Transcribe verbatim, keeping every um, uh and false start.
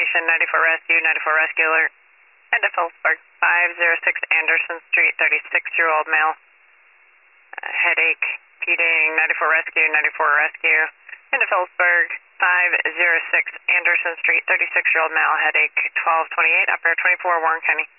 Station, ninety-four Rescue, ninety-four Rescue Alert. Into Phillipsburg, five oh six Anderson Street, thirty-six-year-old male. Uh, headache, P-ding, ninety-four Rescue, ninety-four Rescue. Into Phillipsburg, five oh six Anderson Street, thirty-six-year-old male, headache, twelve twenty-eight, Upper twenty-four, Warren County.